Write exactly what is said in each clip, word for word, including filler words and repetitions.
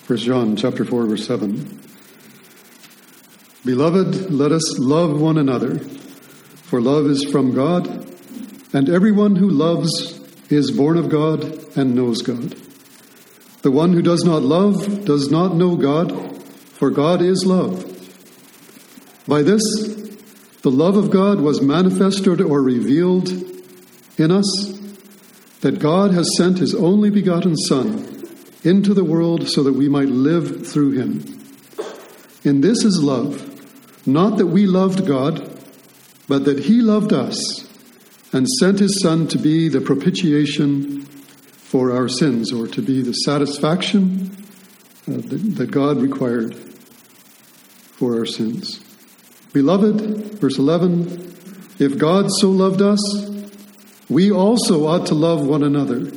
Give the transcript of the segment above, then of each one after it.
First John chapter four, verse seven. Beloved, let us love one another, for love is from God, and everyone who loves is born of God and knows God. The one who does not love does not know God, for God is love. By this, the love of God was manifested or revealed in us, that God has sent his only begotten Son into the world so that we might live through him. In this is love, not that we loved God, but that he loved us and sent his Son to be the propitiation for our sins, or to be the satisfaction uh, that, that God required for our sins. Beloved, verse eleven, if God so loved us, we also ought to love one another.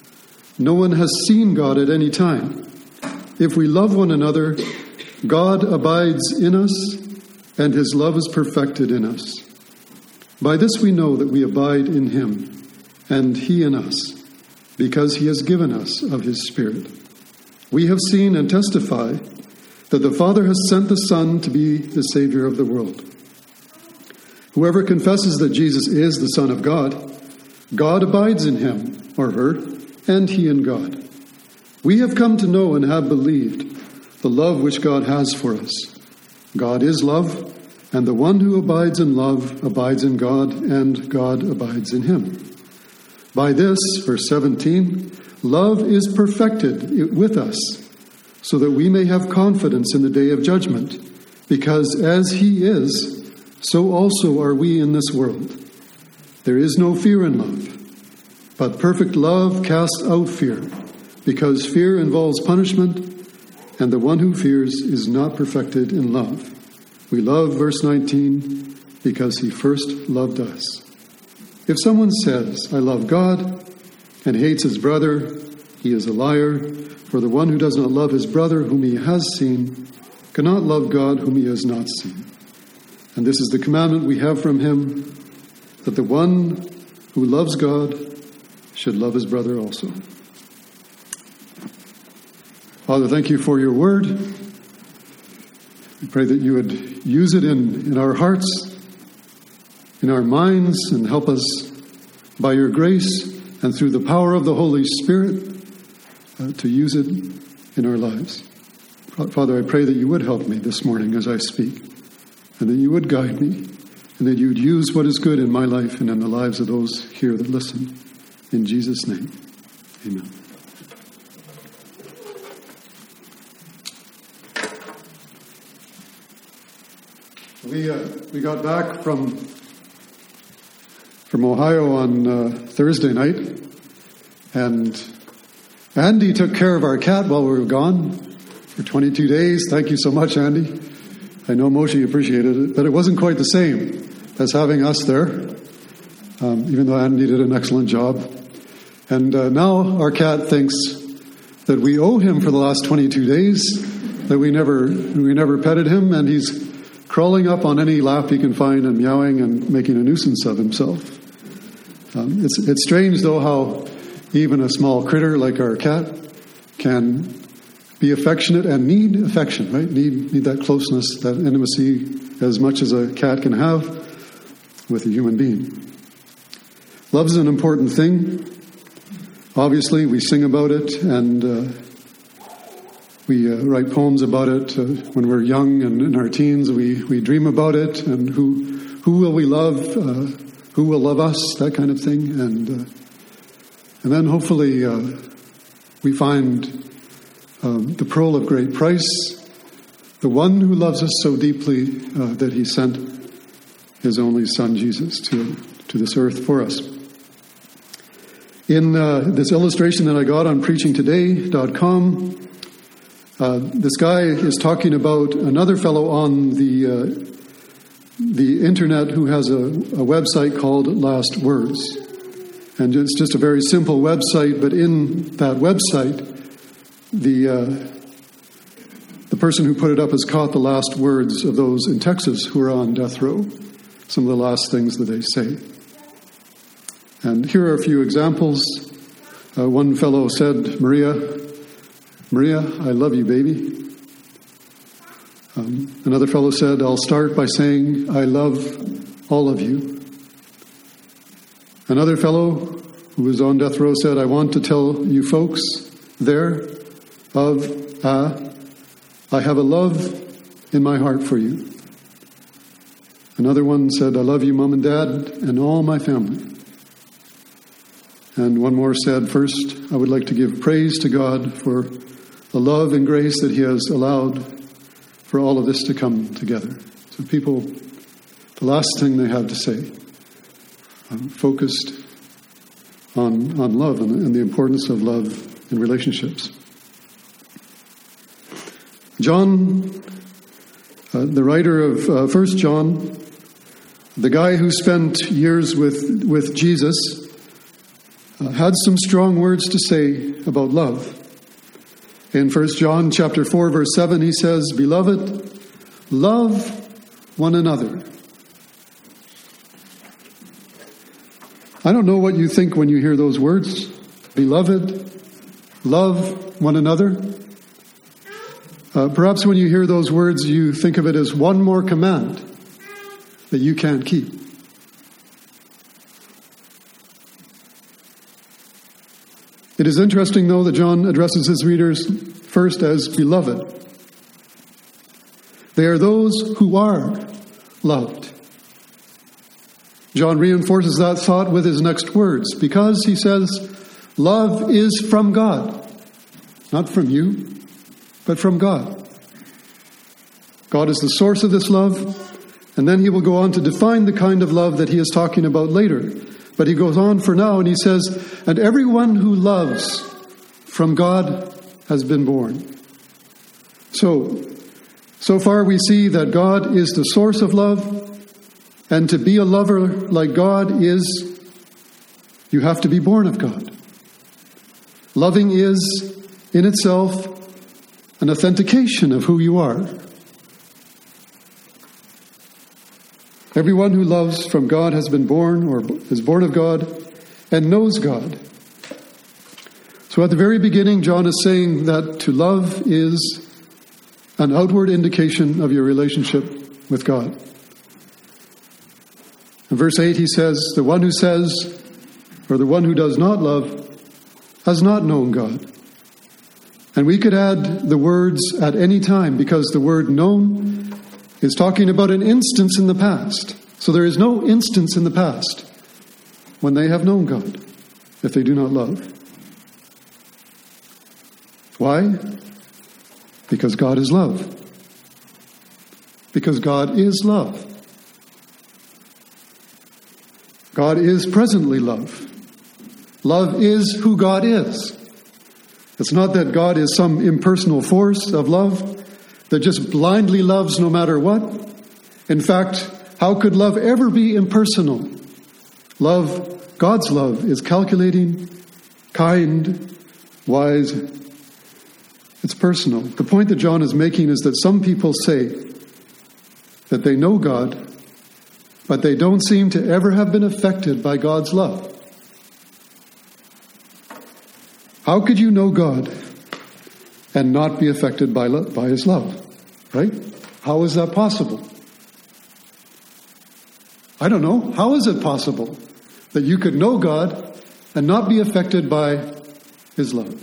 No one has seen God at any time. If we love one another, God abides in us, and his love is perfected in us. By this we know that we abide in him, and he in us, because he has given us of his Spirit. We have seen and testify that the Father has sent the Son to be the Savior of the world. Whoever confesses that Jesus is the Son of God, God abides in him, or her, and he in God. We have come to know and have believed the love which God has for us. God is love, and the one who abides in love abides in God, and God abides in him. By this, verse seventeen, love is perfected with us, so that we may have confidence in the day of judgment, because as he is, so also are we in this world. There is no fear in love, but perfect love casts out fear, because fear involves punishment, and the one who fears is not perfected in love. We love, verse nineteen, because he first loved us. If someone says, I love God, and hates his brother, he is a liar, for the one who does not love his brother whom he has seen cannot love God whom he has not seen. And this is the commandment we have from him, that the one who loves God should love his brother also. Father, thank you for your word. We pray that you would use it in, in our hearts, in our minds, and help us by your grace and through the power of the Holy Spirit uh, to use it in our lives. Father, I pray that you would help me this morning as I speak, and that you would guide me, and that you would use what is good in my life and in the lives of those here that listen. In Jesus' name, amen. We uh, we got back from from Ohio on uh, Thursday night, and Andy took care of our cat while we were gone for twenty-two days. Thank you so much, Andy. I know Moshe appreciated it, but it wasn't quite the same as having us there, um, even though Andy did an excellent job. And uh, now our cat thinks that we owe him for the last twenty-two days, that we never we never petted him, and he's crawling up on any lap he can find and meowing and making a nuisance of himself. Um, it's it's strange, though, how even a small critter like our cat can be affectionate and need affection, right? Need need that closeness, that intimacy, as much as a cat can have with a human being. Love is an important thing. Obviously, we sing about it, and uh, we uh, write poems about it uh, when we're young and in our teens. We we dream about it, and who who will we love? Uh, who will love us? That kind of thing, and uh, and then hopefully uh, we find um, the pearl of great price, the one who loves us so deeply uh, that he sent his only Son Jesus to to this earth for us. In uh, this illustration that I got on preaching today dot com, uh, this guy is talking about another fellow on the uh, the internet who has a, a website called Last Words. And it's just a very simple website, but in that website, the uh, the person who put it up has caught the last words of those in Texas who are on death row, some of the last things that they say. And here are a few examples. Uh, one fellow said, Maria, Maria, I love you, baby. Um, another fellow said, I'll start by saying, I love all of you. Another fellow who was on death row said, I want to tell you folks there of, uh, I have a love in my heart for you. Another one said, I love you, Mom and Dad, and all my family. And one more said, first, I would like to give praise to God for the love and grace that he has allowed for all of this to come together. So people, the last thing they have to say, um, focused on, on love and, and the importance of love in relationships. John, uh, the writer of uh, First John, the guy who spent years with, with Jesus, uh, had some strong words to say about love. In First John chapter four, verse seven, he says, Beloved, love one another. I don't know what you think when you hear those words. Beloved, love one another. Uh, perhaps when you hear those words, you think of it as one more command that you can't keep. It is interesting, though, that John addresses his readers first as beloved. They are those who are loved. John reinforces that thought with his next words, because he says, love is from God, not from you, but from God. God is the source of this love, and then he will go on to define the kind of love that he is talking about later. But he goes on for now and he says, and everyone who loves from God has been born. So, so far we see that God is the source of love, and to be a lover like God is, you have to be born of God. Loving is, in itself, an authentication of who you are. Everyone who loves from God has been born or is born of God and knows God. So at the very beginning, John is saying that to love is an outward indication of your relationship with God. In verse eight, he says, the one who says, or the one who does not love, has not known God. And we could add the words at any time, because the word known is talking about an instance in the past. So there is no instance in the past when they have known God, if they do not love. Why? Because God is love. Because God is love. God is presently love. Love is who God is. It's not that God is some impersonal force of love that just blindly loves no matter what. In fact, how could love ever be impersonal? Love, God's love, is calculating, kind, wise. It's personal. The point that John is making is that some people say that they know God, but they don't seem to ever have been affected by God's love. How could you know God and not be affected by lo- by his love? Right? How is that possible? I don't know. How is it possible that you could know God and not be affected by his love?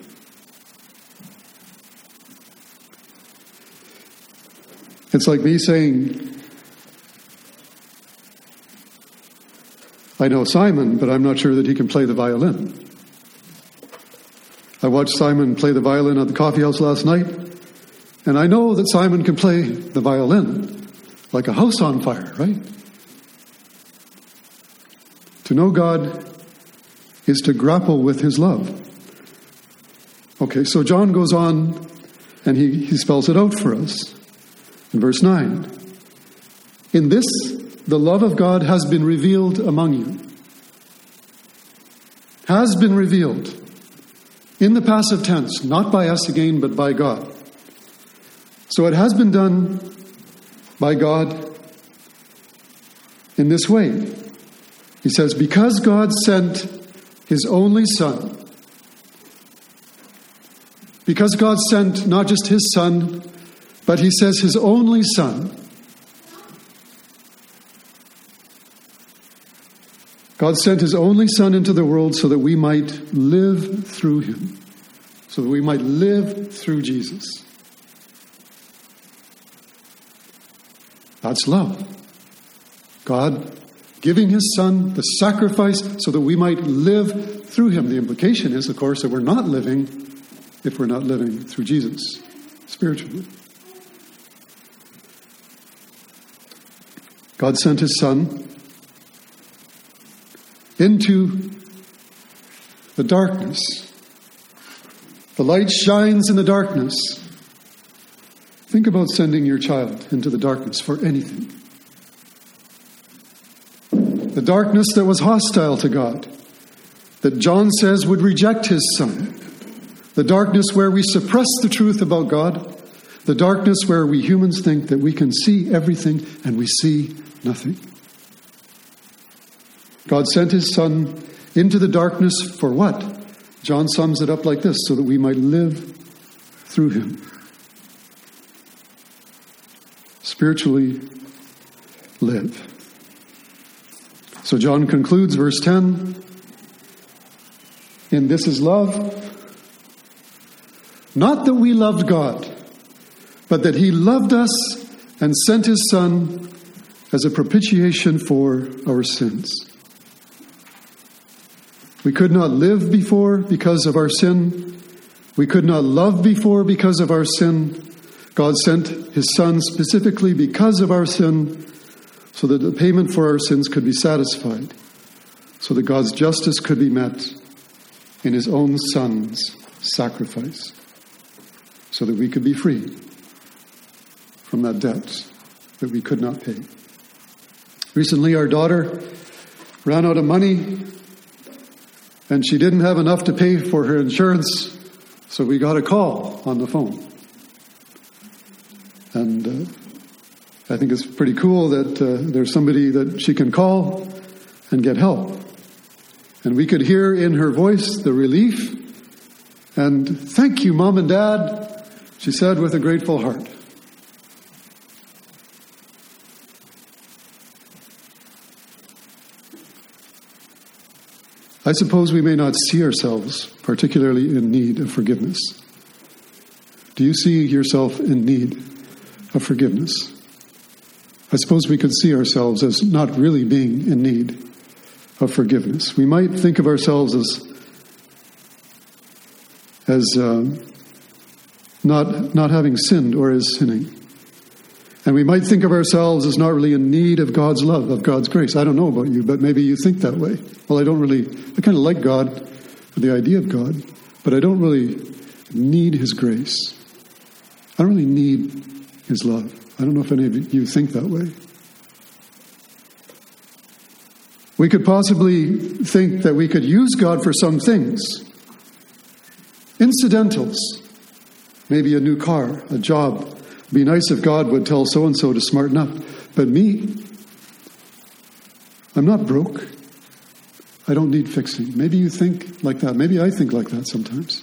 It's like me saying, I know Simon, but I'm not sure that he can play the violin. I watched Simon play the violin at the coffee house last night, and I know that Simon can play the violin like a house on fire, right? To know God is to grapple with his love. Okay, so John goes on and he, he spells it out for us in verse nine. In this, the love of God has been revealed among you. Has been revealed. In the passive tense, not by us again, but by God. So it has been done by God in this way. He says, because God sent his only Son, Because God sent not just his Son, but he says his only Son. God sent his only Son into the world so that we might live through him. So that we might live through Jesus. That's love. God giving his Son, the sacrifice, so that we might live through him. The implication is, of course, that we're not living if we're not living through Jesus spiritually. God sent his Son into the darkness. The light shines in the darkness. Think about sending your child into the darkness for anything. The darkness that was hostile to God, that John says would reject his Son. The darkness where we suppress the truth about God. The darkness where we humans think that we can see everything and we see nothing. God sent his Son into the darkness for what? John sums it up like this, so that we might live through him. Spiritually live. So John concludes verse ten. In this is love. Not that we loved God, but that he loved us and sent his Son as a propitiation for our sins. We could not live before because of our sin. We could not love before because of our sin. God sent his Son specifically because of our sin, so that the payment for our sins could be satisfied, so that God's justice could be met in his own Son's sacrifice, so that we could be free from that debt that we could not pay. Recently, our daughter ran out of money, and she didn't have enough to pay for her insurance, so we got a call on the phone. And uh, I think it's pretty cool that uh, there's somebody that she can call and get help. And we could hear in her voice the relief. And thank you, Mom and Dad, she said with a grateful heart. I suppose we may not see ourselves particularly in need of forgiveness. Do you see yourself in need of forgiveness? I suppose we could see ourselves as not really being in need of forgiveness. We might think of ourselves as as uh, not not having sinned or as sinning. And we might think of ourselves as not really in need of God's love, of God's grace. I don't know about you, but maybe you think that way. Well, I don't really, I kind of like God, the idea of God, but I don't really need his grace. I don't really need his love. I don't know if any of you think that way. We could possibly think that we could use God for some things. Incidentals. Maybe a new car, a job. It'd be nice if God would tell so-and-so to smarten up. But me, I'm not broke. I don't need fixing. Maybe you think like that. Maybe I think like that sometimes.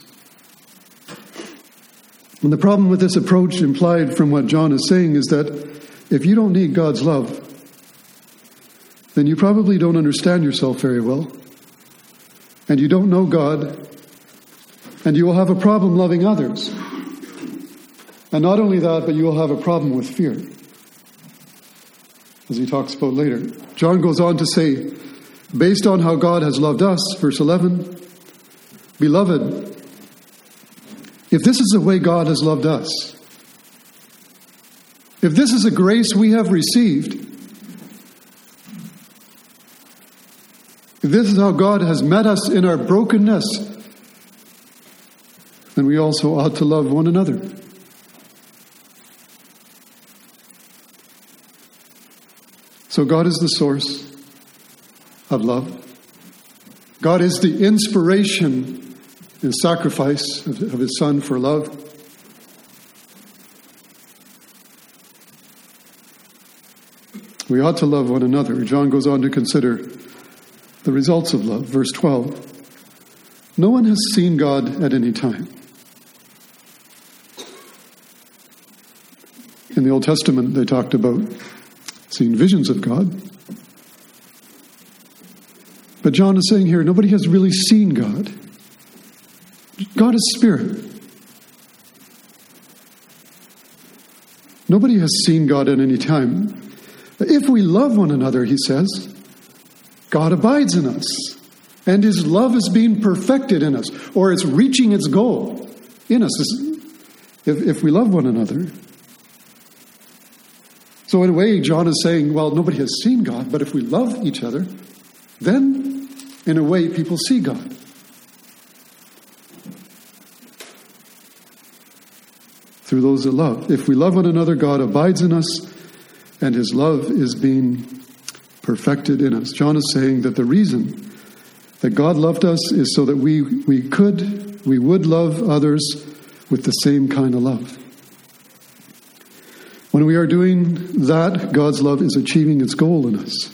And the problem with this approach implied from what John is saying is that if you don't need God's love, then you probably don't understand yourself very well. And you don't know God. And you will have a problem loving others. And not only that, but you will have a problem with fear. As he talks about later. John goes on to say, based on how God has loved us, verse eleven, beloved, if this is the way God has loved us, if this is a grace we have received, if this is how God has met us in our brokenness, then we also ought to love one another. So God is the source of love. God is the inspiration and sacrifice of, of his Son for love. We ought to love one another. John goes on to consider the results of love. Verse twelve. No one has seen God at any time. In the Old Testament, they talked about seeing visions of God. But John is saying here, nobody has really seen God. God is spirit. Nobody has seen God at any time. If we love one another, he says, God abides in us, and his love is being perfected in us, or it's reaching its goal in us, if, if we love one another. So in a way, John is saying, well, nobody has seen God, but if we love each other, then, in a way, people see God. Through those that love. If we love one another, God abides in us, and his love is being perfected in us. John is saying that the reason that God loved us is so that we, we could, we would love others with the same kind of love. When we are doing that, God's love is achieving its goal in us.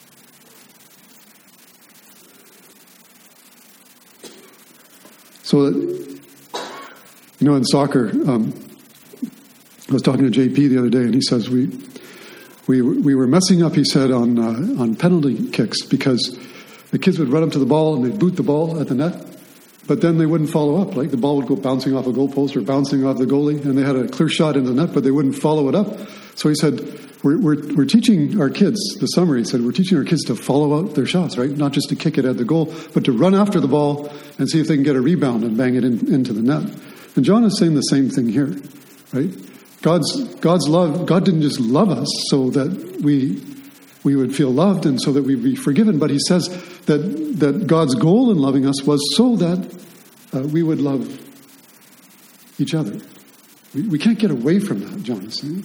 So that, you know, in soccer, um, I was talking to J P the other day, and he says we we we were messing up. He said on uh, on penalty kicks because the kids would run up to the ball and they'd boot the ball at the net, but then they wouldn't follow up. Like the ball would go bouncing off a goalpost or bouncing off the goalie, and they had a clear shot into the net, but they wouldn't follow it up. So he said we're we're, we're teaching our kids this summer. He said we're teaching our kids to follow out their shots, right? Not just to kick it at the goal, but to run after the ball and see if they can get a rebound and bang it in, into the net. And John is saying the same thing here, right? God's God's love, God didn't just love us so that we we would feel loved and so that we'd be forgiven, but he says that, that God's goal in loving us was so that uh, we would love each other. We, we can't get away from that, John is saying.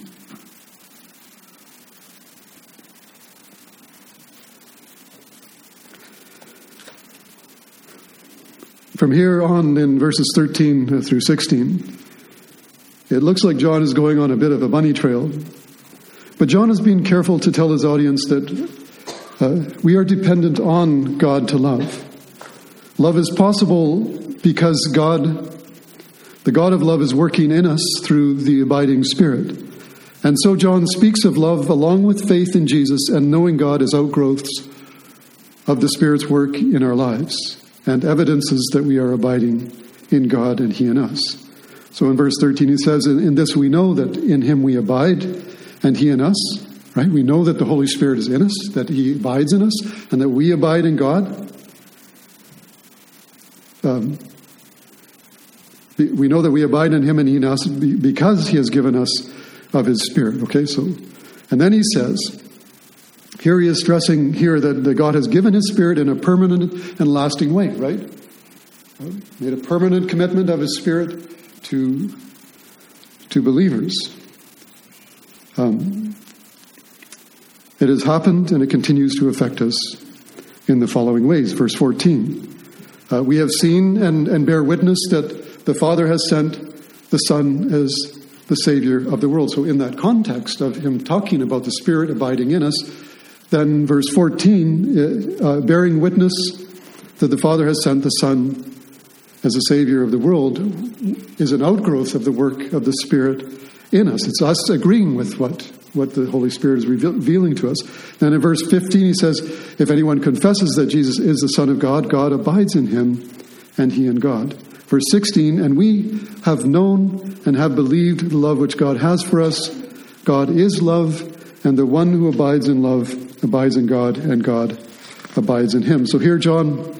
From here on in verses thirteen through sixteen, it looks like John is going on a bit of a bunny trail. But John is being careful to tell his audience that uh, we are dependent on God to love. Love is possible because God, the God of love, is working in us through the abiding Spirit. And so John speaks of love along with faith in Jesus and knowing God as outgrowths of the Spirit's work in our lives and evidences that we are abiding in God and he in us. So in verse thirteen, he says, in, in this we know that in him we abide and he in us, right? We know that the Holy Spirit is in us, that he abides in us, and that we abide in God. Um, we know that we abide in him and he in us because he has given us of his Spirit, okay? So, and then he says, here he is stressing here that, that God has given his Spirit in a permanent and lasting way, right? Made a permanent commitment of his Spirit to to believers. Um, it has happened and it continues to affect us in the following ways. Verse fourteen, uh, we have seen and, and bear witness that the Father has sent the Son as the Savior of the world. So in that context of him talking about the Spirit abiding in us, then verse fourteen, uh, bearing witness that the Father has sent the Son as a Savior of the world, is an outgrowth of the work of the Spirit in us. It's us agreeing with what, what the Holy Spirit is revealing to us. Then in verse fifteen, he says, if anyone confesses that Jesus is the Son of God, God abides in him, and he in God. Verse sixteen, and we have known and have believed the love which God has for us. God is love, and the one who abides in love abides in God, and God abides in him. So here John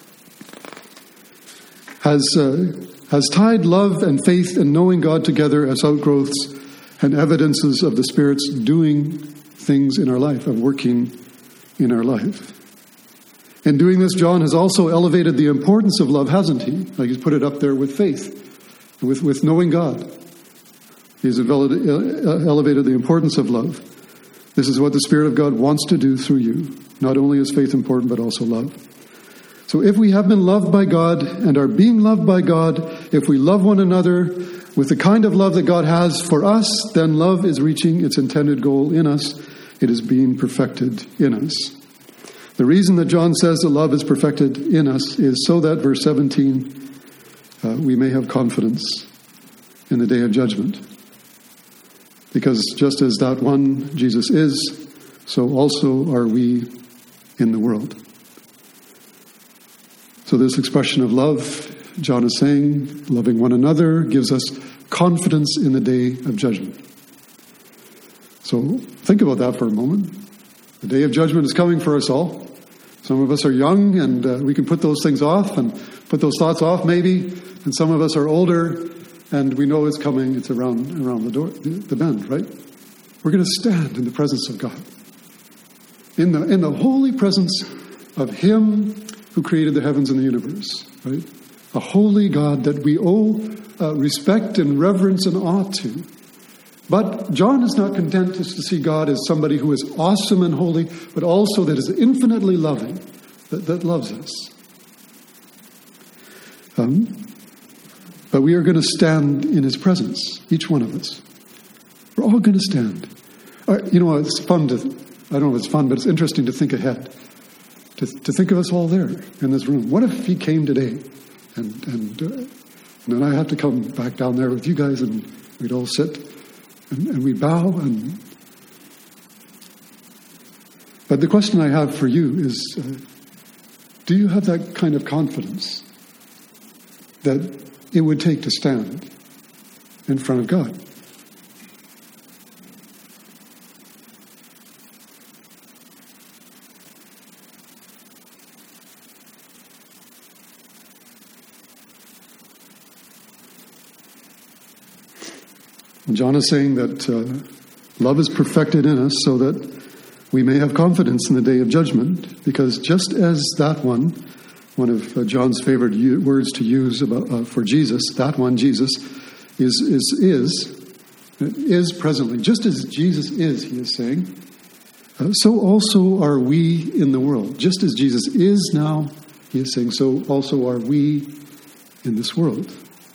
has uh, has tied love and faith and knowing God together as outgrowths and evidences of the Spirit's doing things in our life, of working in our life. In doing this, John has also elevated the importance of love, hasn't he? Like he's put it up there with faith, with, with knowing God. He's elevated the importance of love. This is what the Spirit of God wants to do through you. Not only is faith important, but also love. So if we have been loved by God and are being loved by God, if we love one another with the kind of love that God has for us, then love is reaching its intended goal in us. It is being perfected in us. The reason that John says that love is perfected in us is so that, verse seventeen, uh, we may have confidence in the day of judgment. Because just as that one Jesus is, so also are we in the world. So this expression of love, John is saying, loving one another, gives us confidence in the day of judgment. So think about that for a moment. The day of judgment is coming for us all. Some of us are young and uh, we can put those things off and put those thoughts off maybe. And some of us are older and we know it's coming. It's around around the door, the, the bend, right? We're going to stand in the presence of God. In the in the holy presence of Him who created the heavens and the universe, right? A holy God that we owe uh, respect and reverence and awe to. But John is not content just to see God as somebody who is awesome and holy, but also that is infinitely loving, that, that loves us. Um, but we are going to stand in His presence, each one of us. We're all going to stand. Uh, you know, it's fun to, I don't know if it's fun, but it's interesting to think ahead. To, to think of us all there in this room. What if He came today and, and, uh, and then I have to come back down there with you guys and we'd all sit and, and we bow and... But the question I have for you is, uh, do you have that kind of confidence that it would take to stand in front of God? John is saying that uh, love is perfected in us so that we may have confidence in the day of judgment, because just as that one, one of uh, John's favorite u- words to use about, uh, for Jesus, that one, Jesus, is, is, is, is presently, just as Jesus is, he is saying, uh, so also are we in the world. Just as Jesus is now, he is saying, so also are we in this world.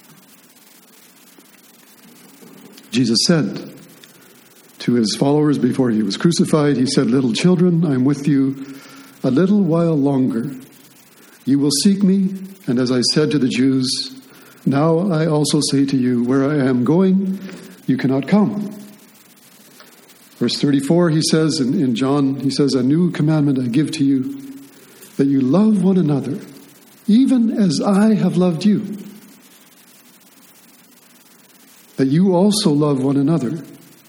Jesus said to his followers before he was crucified, he said, "Little children, I am with you a little while longer. You will seek me, and as I said to the Jews, now I also say to you, where I am going, you cannot come." Verse thirty-four, he says in, in John, he says, "A new commandment I give to you, that you love one another, even as I have loved you. That you also love one another,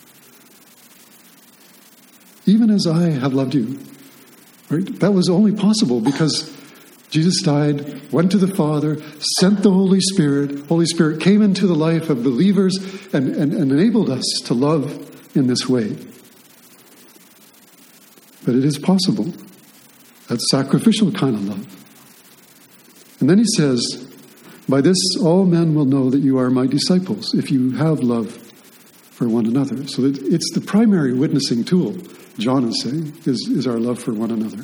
even as I have loved you." Right? That was only possible because Jesus died, went to the Father, sent the Holy Spirit. Holy Spirit came into the life of believers and, and, and enabled us to love in this way. But it is possible. That sacrificial kind of love. And then he says, "By this all men will know that you are my disciples, if you have love for one another." So it, it's the primary witnessing tool, John is saying, is, is our love for one another.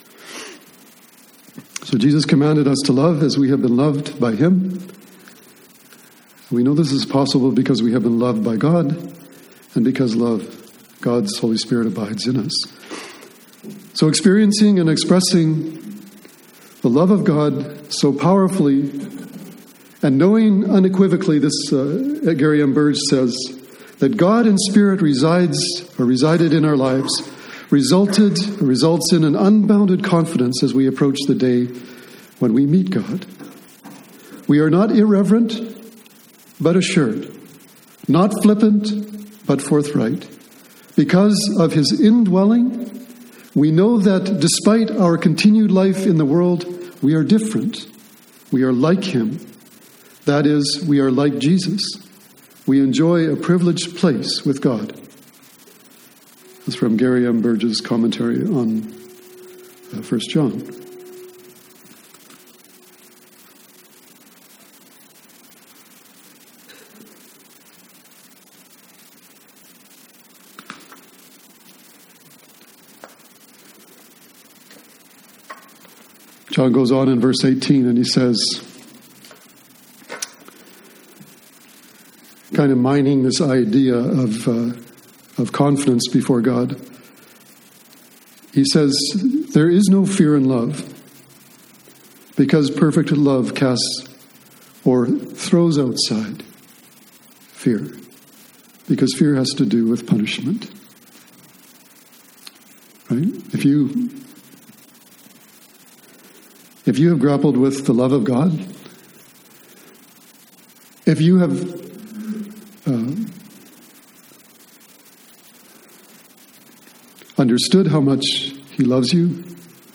So Jesus commanded us to love as we have been loved by Him. We know this is possible because we have been loved by God, and because love, God's Holy Spirit abides in us. So experiencing and expressing the love of God so powerfully, and knowing unequivocally, this uh, Gary M. Burge says, that God in Spirit resides or resided in our lives, resulted or results in an unbounded confidence as we approach the day when we meet God. We are not irreverent, but assured, not flippant, but forthright. Because of His indwelling, we know that despite our continued life in the world, we are different. We are like Him. That is, we are like Jesus. We enjoy a privileged place with God. That's from Gary M. Burge's commentary on uh, First John. John goes on in verse eighteen and he says, kind of mining this idea of uh, of confidence before God. He says, "There is no fear in love, because perfect love casts or throws outside fear." because fear has to do with punishment. Right? If you if you have grappled with the love of God, if you have uh, understood how much He loves you,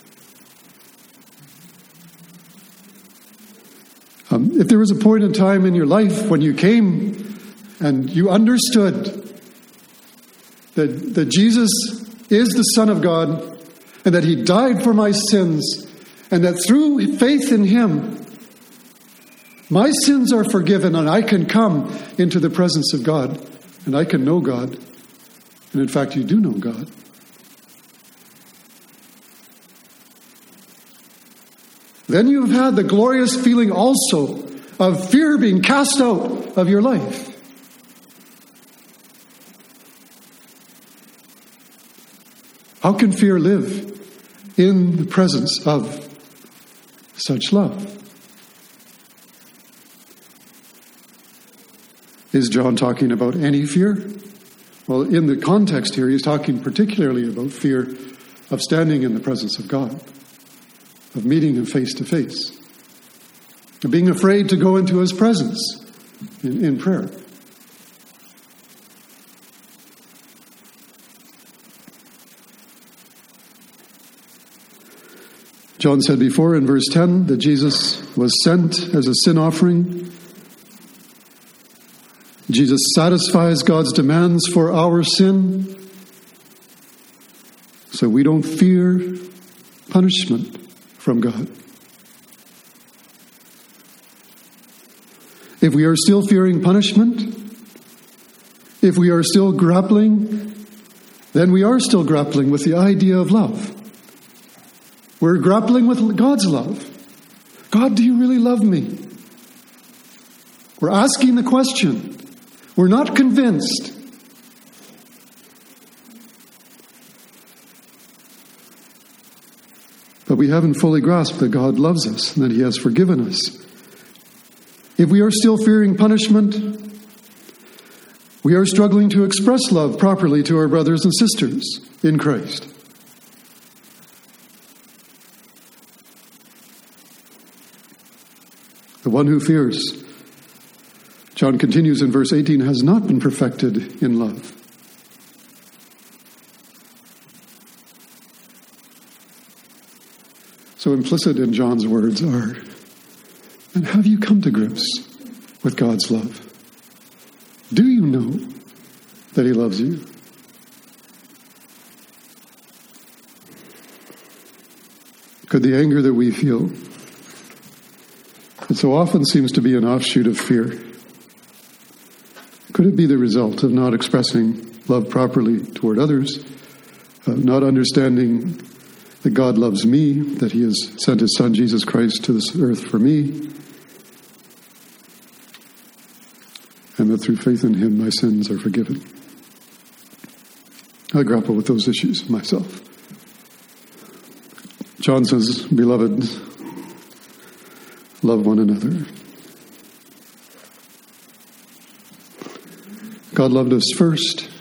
um, if there was a point in time in your life when you came and you understood that, that Jesus is the Son of God and that He died for my sins and that through faith in Him, my sins are forgiven and I can come into the presence of God and I can know God. And in fact, you do know God. Then you've had the glorious feeling also of fear being cast out of your life. How can fear live in the presence of such love? Is John talking about any fear? Well, in the context here, he's talking particularly about fear of standing in the presence of God, of meeting Him face to face, of being afraid to go into His presence in, in prayer. John said before in verse ten that Jesus was sent as a sin offering. Jesus satisfies God's demands for our sin, so we don't fear punishment from God. If we are still fearing punishment, if we are still grappling, then we are still grappling with the idea of love. We're grappling with God's love. God, do you really love me? We're asking the question. We're not convinced. But we haven't fully grasped that God loves us and that He has forgiven us. If we are still fearing punishment, we are struggling to express love properly to our brothers and sisters in Christ. The one who fears, John continues in verse eighteen, has not been perfected in love. So implicit in John's words are, and have you come to grips with God's love? Do you know that He loves you? Could the anger that we feel, it so often seems to be an offshoot of fear, could it be the result of not expressing love properly toward others, uh, not understanding that God loves me, that He has sent His Son Jesus Christ to this earth for me, and that through faith in Him my sins are forgiven? I grapple with those issues myself. John says, beloved, love one another. God loved us first.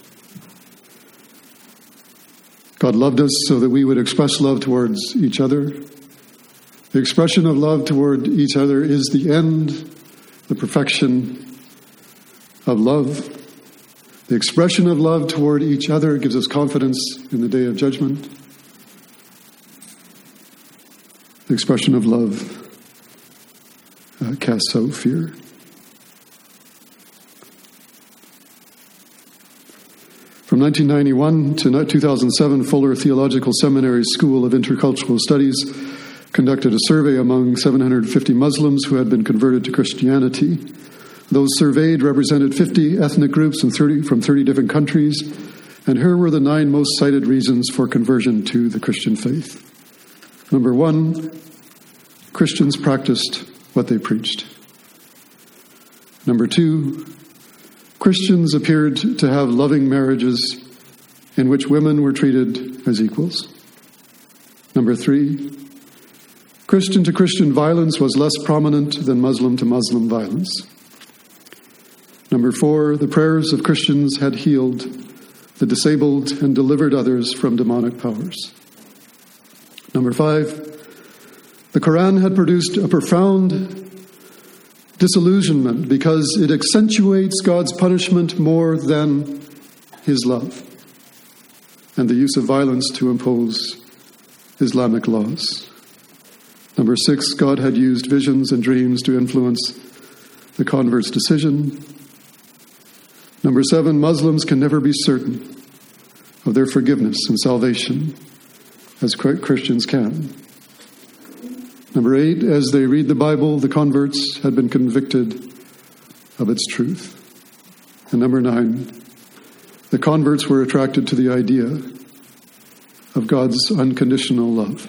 God loved us so that we would express love towards each other. The expression of love toward each other is the end, the perfection of love. The expression of love toward each other gives us confidence in the day of judgment. The expression of love uh, casts out fear. From nineteen ninety-one to two thousand seven, Fuller Theological Seminary School of Intercultural Studies conducted a survey among seven hundred fifty Muslims who had been converted to Christianity. Those surveyed represented fifty ethnic groups in thirty, from thirty different countries, and here were the nine most cited reasons for conversion to the Christian faith. Number one, Christians practiced what they preached. Number two, Christians appeared to have loving marriages in which women were treated as equals. Number three, Christian-to-Christian violence was less prominent than Muslim-to-Muslim violence. Number four, the prayers of Christians had healed the disabled and delivered others from demonic powers. Number five, the Quran had produced a profound disillusionment because it accentuates God's punishment more than his love and the use of violence to impose Islamic laws. Number six, God had used visions and dreams to influence the convert's decision. Number seven, Muslims can never be certain of their forgiveness and salvation as Christians can. Number eight, as they read the Bible, the converts had been convicted of its truth. And number nine, the converts were attracted to the idea of God's unconditional love.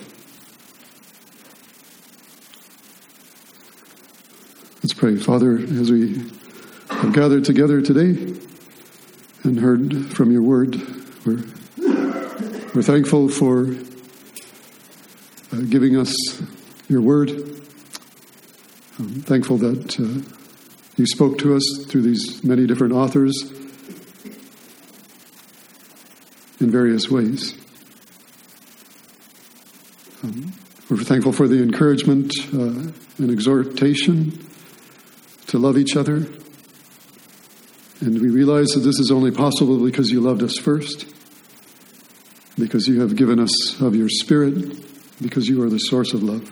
Let's pray. Father, as we have gathered together today and heard from your word, we're, we're thankful for uh, giving us your word. I'm thankful that uh, you spoke to us through these many different authors in various ways. Um, we're thankful for the encouragement uh, and exhortation to love each other. And we realize that this is only possible because you loved us first, because you have given us of your Spirit, because you are the source of love.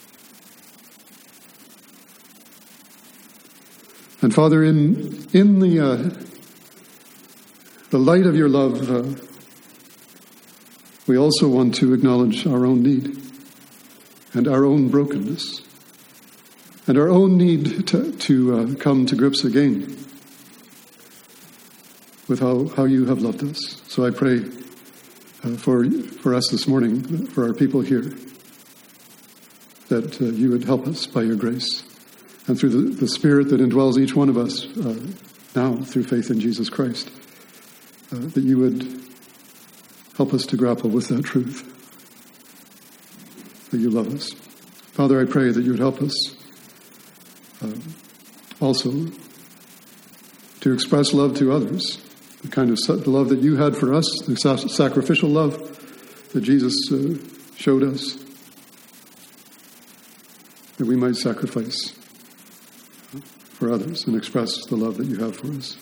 And Father, in in the uh, the light of your love, uh, we also want to acknowledge our own need and our own brokenness and our own need to, to uh, come to grips again with how, how you have loved us. So I pray uh, for for us this morning, for our people here, that uh, you would help us by your grace and through the, the Spirit that indwells each one of us uh, now through faith in Jesus Christ, uh, that you would help us to grapple with that truth, that you love us. Father, I pray that you would help us uh, also to express love to others, the kind of the love that you had for us, the sacrificial love that Jesus uh, showed us, that we might sacrifice for others and express the love that you have for us.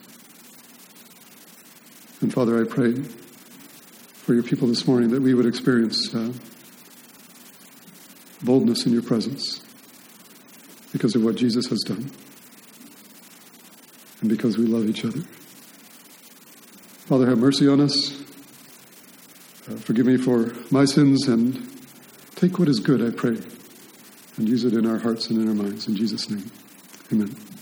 And Father, I pray for your people this morning that we would experience uh, boldness in your presence because of what Jesus has done and because we love each other. Father, have mercy on us. Uh, forgive me for my sins and take what is good, I pray, and use it in our hearts and in our minds. In Jesus' name, amen.